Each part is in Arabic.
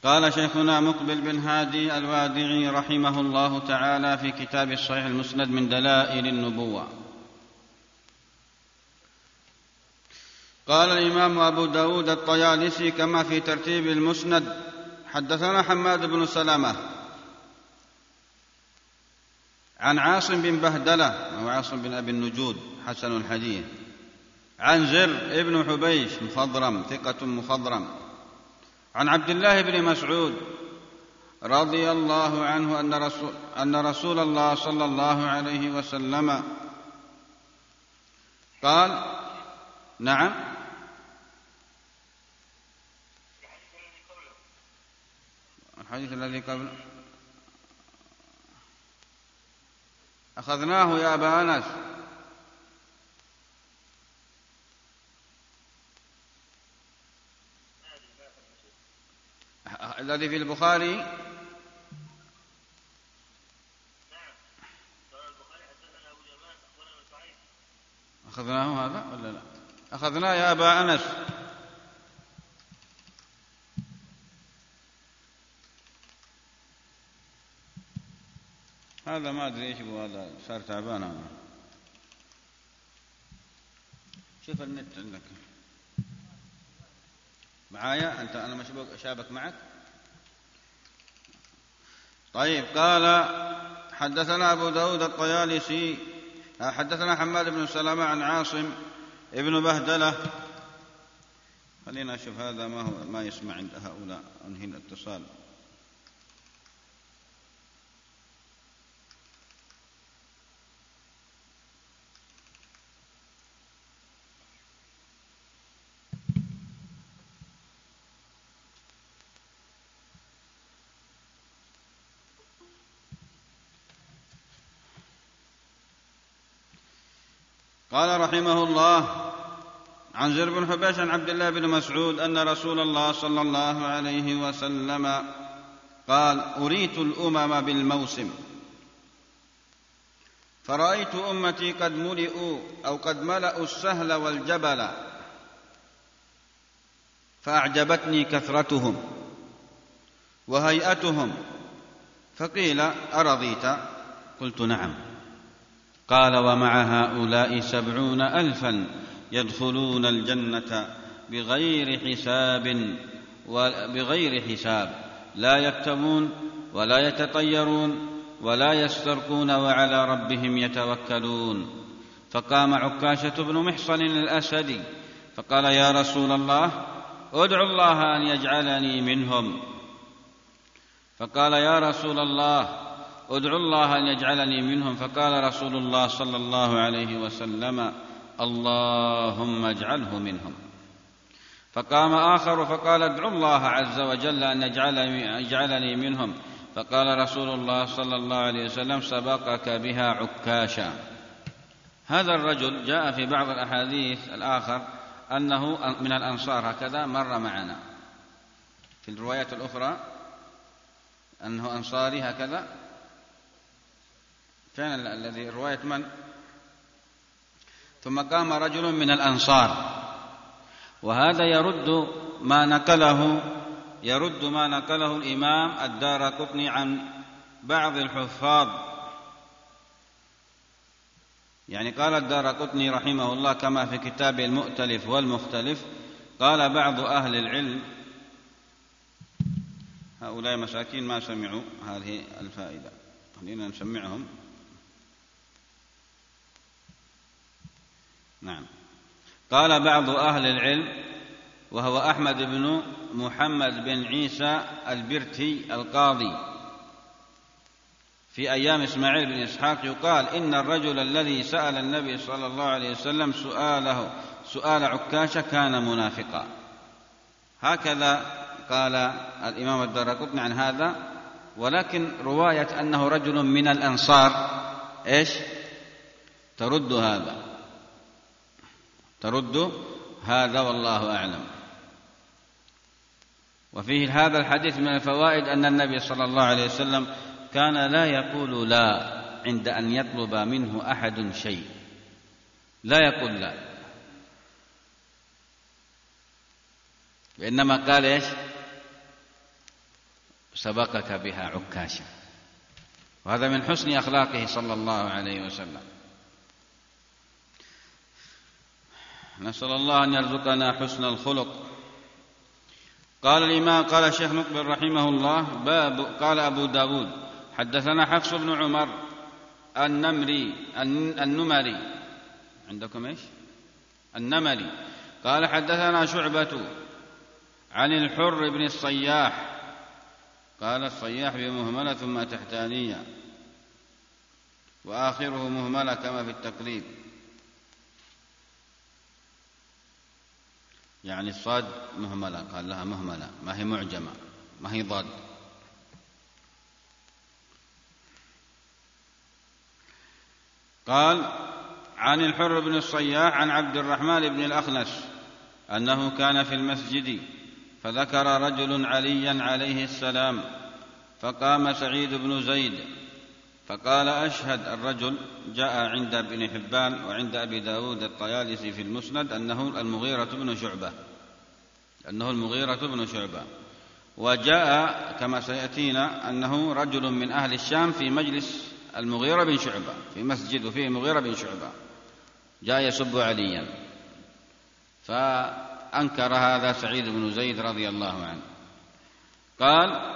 قال شيخنا مقبل بن هادي الوادعي رحمه الله تعالى في كتاب الصحيح المسند من دلائل النبوة. قال الإمام أبو داود الطيالسي كما في ترتيب المسند: حدثنا حماد بن سلمة عن عاصم بن بهدلة وهو عاصم بن أبي النجود حسن الحديث، عن زر ابن حبيش مخضرم ثقة مخضرم، عن عبد الله بن مسعود رضي الله عنه أن رسول الله صلى الله عليه وسلم قال: نعم، الحديث الذي قبل أخذناه يا أبا أنس. الذي في البخاري أخذناه هذا ولا لا؟ أخذناه يا أبا أنس. هذا ما أدري إيش هذا، صار تعبان أنا. شوف النت عندك معايا أنت، أنا شابك معك. طيب. قال: حدثنا أبو داود الطيالسي حدثنا حماد بن سلمة عن عاصم ابن بهدلة. خلينا نشوف هذا ما يسمع عند هؤلاء، أنهي الاتصال. قال رحمه الله: عن زر بن حبيش عن عبد الله بن مسعود أن رسول الله صلى الله عليه وسلم قال: أريت الأمم بالموسم، فرأيت أمتي قد ملئوا أو قد ملأوا السهل والجبل، فأعجبتني كثرتهم وهيئتهم، فقيل: أرضيت؟ قلت: نعم. قال: ومع هؤلاء 70,000 يدخلون الجنة بغير حساب لا يكتمون ولا يتطيرون ولا يسترقون وعلى ربهم يتوكلون. فقام عكاشة بن محصن الأسدي فقال: يا رسول الله، ادعو الله أن يجعلني منهم. فقال: يا رسول الله، ادعو الله أن يجعلني منهم. فقال رسول الله صلى الله عليه وسلم: اللهم اجعله منهم. فقام آخر فقال: ادعو الله عز وجل أن يجعلني منهم. فقال رسول الله صلى الله عليه وسلم: سبقك بها عكاشا. هذا الرجل جاء في بعض الأحاديث الآخر أنه من الأنصار، هكذا مر معنا في الروايات الأخرى أنه أنصاري هكذا. كان الذي رواية من؟ ثم قام رجل من الأنصار، وهذا يرد ما نقله الإمام الدارقطني عن بعض الحفاظ. يعني قال الدارقطني رحمه الله كما في كتابه المؤتلف والمختلف: قال بعض أهل العلم، هؤلاء مساكين ما سمعوا هذه الفائدة، خلينا نسمعهم. نعم. قال بعض أهل العلم، وهو أحمد بن محمد بن عيسى البرتي القاضي في أيام إسماعيل بن إسحاق، يقال: إن الرجل الذي سأل النبي صلى الله عليه وسلم سؤال عكاشة كان منافقا. هكذا قال الإمام الدارقطني عن هذا. ولكن رواية أنه رجل من الأنصار إيش؟ ترد هذا والله أعلم. وفيه هذا الحديث من الفوائد أن النبي صلى الله عليه وسلم كان لا يقول لا عند أن يطلب منه أحد شيء، لا يقول لا، وإنما قال إيش؟ سبقك بها عكاشة. وهذا من حسن أخلاقه صلى الله عليه وسلم. نسأل الله أن يرزقنا حسن الخلق. قال الشيخ مقبل رحمه الله: قال أبو داود: حدثنا حفص بن عمر النمري. عندكم إيش؟ النمري. قال حدثنا شعبة عن الحر بن الصياح. قال الصياح بمهملة ثم تحتانية، وآخره مهملة كما في التقريب، يعني الصاد مهملة، قال لها مهملة، ما هي معجمة، ما هي ضاد. قال عن الحر بن الصياح عن عبد الرحمن بن الأخنس أنه كان في المسجد فذكر رجل عليا عليه السلام، فقام سعيد بن زيد فقال: أشهد. الرجل جاء عند ابن حبان وعند أبي داود الطيالسي في المسند أنه المغيرة بن شعبة، وجاء كما سيأتينا أنه رجل من أهل الشام في مجلس المغيرة بن شعبة، في مسجد فيه المغيرة بن شعبة، جاء يسب عليا، فأنكر هذا سعيد بن زيد رضي الله عنه. قال: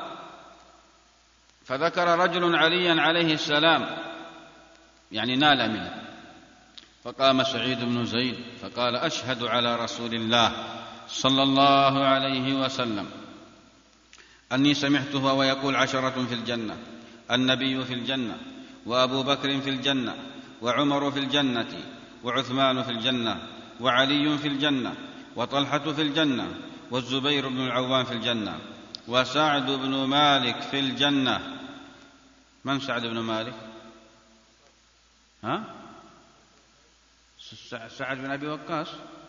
فذكر رجل عليا عليه السلام، يعني نال منه، فقام سعيد بن زيد فقال: أشهد على رسول الله صلى الله عليه وسلم أني سمعته ويقول 10 في الجنة: النبي في الجنة، وأبو بكر في الجنة، وعمر في الجنة، وعثمان في الجنة، وعلي في الجنة، وطلحة في الجنة، والزبير بن العوام في الجنة، وسعد بن مالك في الجنة. من سعد بن مالك؟ سعد بن أبي وقاص.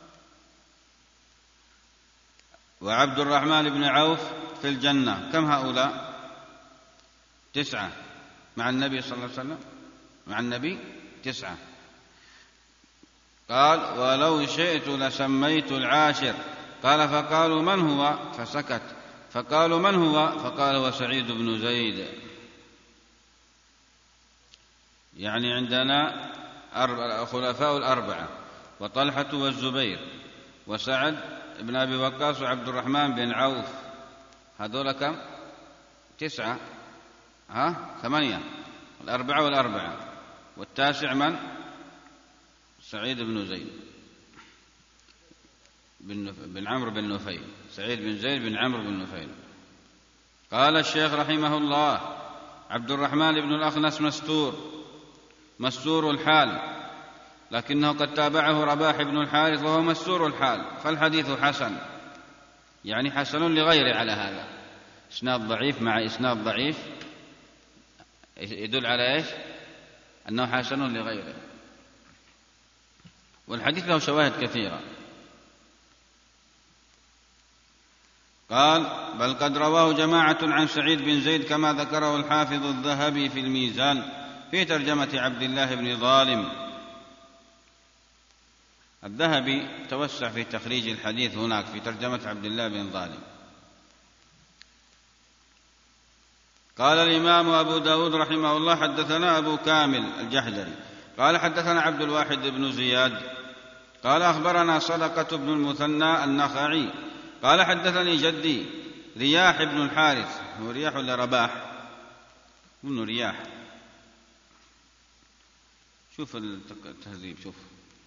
وعبد الرحمن بن عوف في الجنة. كم هؤلاء؟ 9 مع النبي صلى الله عليه وسلم، مع النبي 9. قال: ولو شئت لسميت العاشر. قال: فقالوا: من هو؟ فسكت. فقالوا: من هو؟ فقال: وسعيد بن زيد. يعني عندنا خلفاء الأربعة: وطلحة والزبير وسعد بن أبي وقاص وعبد الرحمن بن عوف. هذول كم؟ 9. 8. 4 والأربعة، والتاسع من؟ سعيد بن زيد بن عمرو بن نفيل. سعيد بن زيد بن عمرو بن نفيل. قال الشيخ رحمه الله: عبد الرحمن بن الأخنس مستور الحال، لكنه قد تابعه رباح بن الحارث وهو مستور الحال، فالحديث حسن، يعني حسن لغيره. على هذا إسناد ضعيف مع إسناد ضعيف يدل على إيش؟ أنه حسن لغيره. والحديث له شواهد كثيرة. قال: بل قد رواه جماعة عن سعيد بن زيد كما ذكره الحافظ الذهبي في الميزان في ترجمة عبد الله بن ظالم. الذهبي توسع في تخريج الحديث هناك في ترجمة عبد الله بن ظالم. قال الإمام أبو داود رحمه الله: حدثنا أبو كامل الجحدري قال حدثنا عبد الواحد بن زياد قال أخبرنا صدقة بن المثنى النخعي قال حدثني جدي رياح بن الحارث. هو رياح ولا رباح؟ ابن رياح. شوف التهذيب، شوف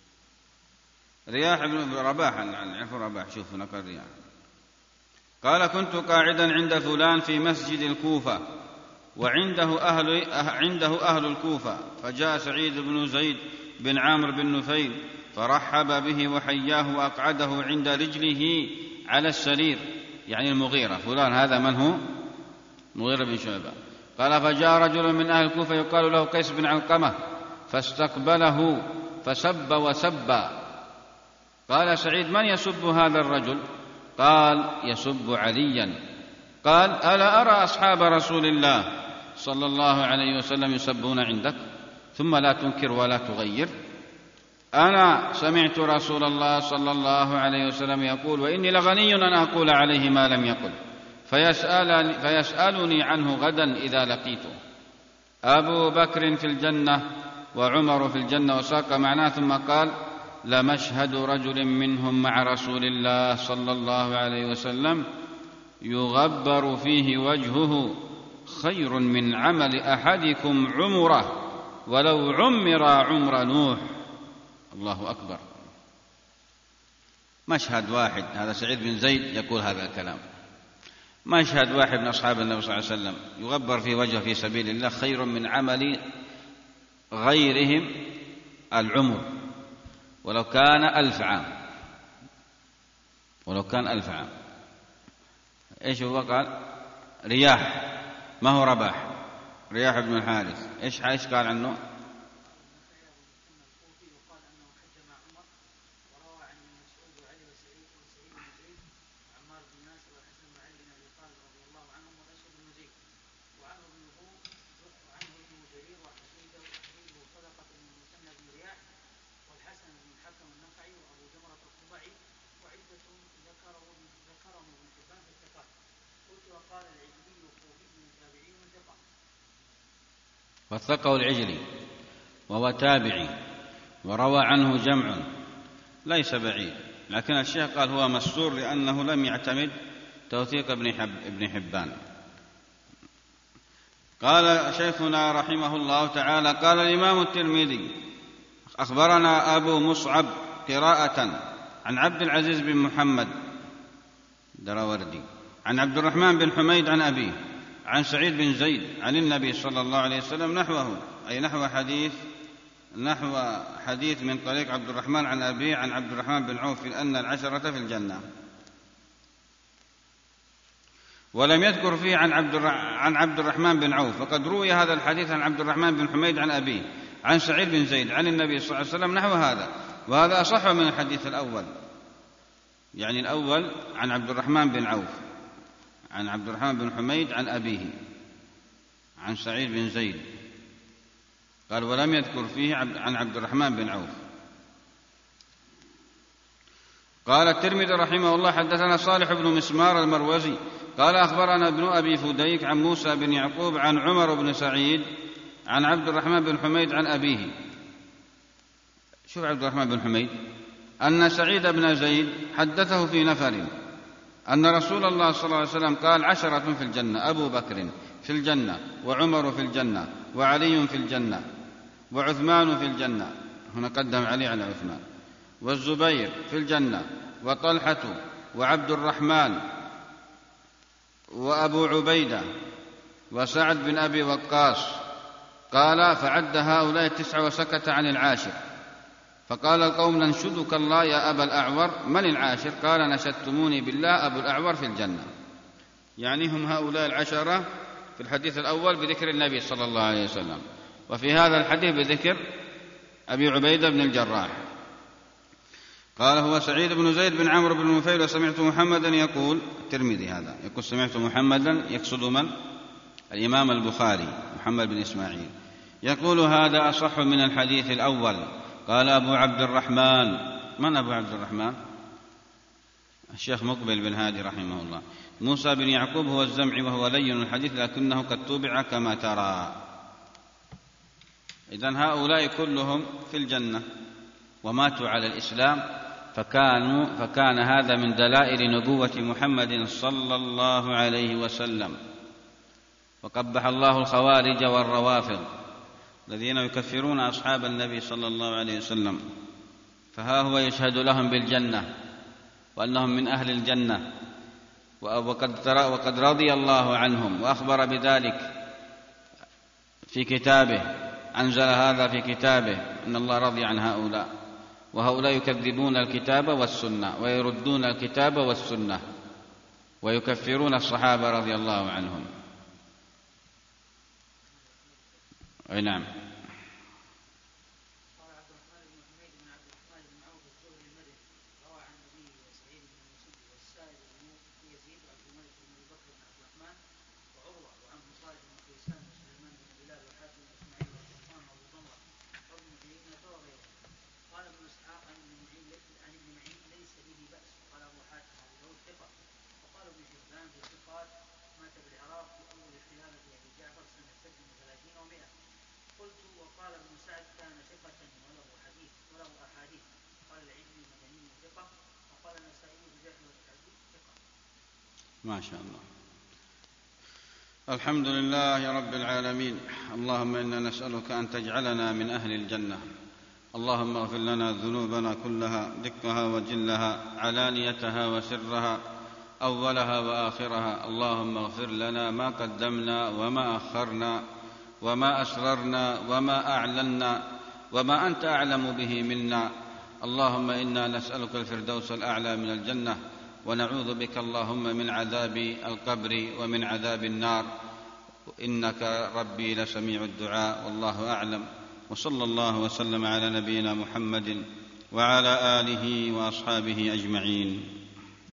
رياح بن رباح، نعرف رباح. شوف نقل رياح. قال: كنت قاعدا عند فلان في مسجد الكوفة وعنده أهل الكوفة، فجاء سعيد بن زيد بن عامر بن نفيل فرحب به وحياه وأقعده عند رجله على السرير، يعني المغيرة. فلان هذا من هو؟ مغيرة بن شعبة. قال: فجاء رجل من أهل الكوفة يقال له قيس بن علقمة فاستقبله فسب وسب. قال سعيد: من يسب هذا الرجل؟ قال: يسب عليا. قال: ألا أرى أصحاب رسول الله صلى الله عليه وسلم يسبون عندك ثم لا تنكر ولا تغير؟ أنا سمعت رسول الله صلى الله عليه وسلم يقول: وإني لغني أن أقول عليه ما لم يقل، فيسألني عنه غدا إذا لقيته. أبو بكر في الجنة وعمر في الجنة، وساق معناه ثم قال: لمشهد رجل منهم مع رسول الله صلى الله عليه وسلم يغبر فيه وجهه خير من عمل أحدكم عمره ولو عمر عمر نوح. الله أكبر. مشهد واحد، هذا سعيد بن زيد يقول هذا الكلام، مشهد واحد من أصحاب النبي صلى الله عليه وسلم يغبر في وجهه في سبيل الله خير من عمل غيرهم العمر ولو كان 1000 عام، ولو كان 1000 عام. إيش هو قال؟ رياح، ما هو رباح، رياح بن الحارث. إيش قال عنه؟ وثقه العجلي وهو تابعي وروى عنه جمع ليس بعيد، لكن الشيخ قال هو مستور لأنه لم يعتمد توثيق ابن حبان. قال شيخنا رحمه الله تعالى: قال الإمام الترمذي: أخبرنا أبو مصعب قراءة عن عبد العزيز بن محمد دراوردي عن عبد الرحمن بن حميد عن أبيه عن سعيد بن زيد عن النبي صلى الله عليه وسلم نحوه، أي نحو حديث من طريق عبد الرحمن عن أبيه عن عبد الرحمن بن عوف أن العشرة في الجنة. ولم يذكر فيه عن عبد الرحمن بن عوف، وقد روي هذا الحديث عن عبد الرحمن بن حميد عن أبيه عن سعيد بن زيد عن النبي صلى الله عليه وسلم نحو هذا، وهذا أصح من الحديث الأول، يعني الأول عن عبد الرحمن بن عوف عن عبد الرحمن بن حميد عن أبيه عن سعيد بن زيد، قال ولم يذكر فيه عن عبد الرحمن بن عوف. قال الترمذي رحمه الله: حدثنا صالح بن مسمار المروزي قال أخبرنا ابن أبي فديك عن موسى بن يعقوب عن عمر بن سعيد عن عبد الرحمن بن حميد عن أبيه. شوف عبد الرحمن بن حميد أن سعيد بن زيد حدثه في نفر أن رسول الله صلى الله عليه وسلم قال: 10 في الجنة، أبو بكر في الجنة، وعمر في الجنة، وعلي في الجنة، وعثمان في الجنة، هنا قدم علي على عثمان، والزبير في الجنة، وطلحة، وعبد الرحمن، وأبو عبيدة، وسعد بن أبي وقاص. قال: فعد هؤلاء 9 وسكت عن العاشر، فقال القوم: ننشدك الله يا أبا الأعور. من العاشر؟ قال: نشدتموني بالله أبو الأعور في الجنة. يعني هم هؤلاء 10 في الحديث الأول بذكر النبي صلى الله عليه وسلم، وفي هذا الحديث بذكر أبي عبيدة بن الجراح. قال: هو سعيد بن زيد بن عمرو بن نفيل. وسمعت محمدا يقول، الترمذي هذا يقول سمعت محمدا، يقصد من؟ الإمام البخاري محمد بن إسماعيل، يقول هذا أصح من الحديث الأول. قال أبو عبد الرحمن. من أبو عبد الرحمن؟ الشيخ مقبل بن هادي رحمه الله. موسى بن يعقوب هو الزمعي وهو لين الحديث لكنه قد توبع كما ترى. إذن هؤلاء كلهم في الجنة وماتوا على الإسلام، فكان هذا من دلائل نبوة محمد صلى الله عليه وسلم. وقبح الله الخوارج والروافض الذين يكفرون أصحاب النبي صلى الله عليه وسلم، فها هو يشهد لهم بالجنة وأنهم من أهل الجنة، وقد رضي الله عنهم وأخبر بذلك في كتابه، أنزل هذا في كتابه إن الله رضي عن هؤلاء، وهؤلاء يكذبون الكتاب والسنة ويردون الكتاب والسنة ويكفرون الصحابة رضي الله عنهم. أي نعم. ما شاء الله. الحمد لله رب العالمين. اللهم إنا نسألك أن تجعلنا من أهل الجنة. اللهم اغفر لنا ذنوبنا كلها، دقها وجلها، علانيتها وسرها، أولها وآخرها. اللهم اغفر لنا ما قدمنا وما أخرنا وما أسررنا وما أعلنا وما أنت أعلم به منا. اللهم إنا نسألك الفردوس الأعلى من الجنة، ونعوذ بك اللهم من عذاب القبر ومن عذاب النار، إنك ربي لسميع الدعاء. والله أعلم، وصلى الله وسلم على نبينا محمد وعلى آله وأصحابه أجمعين.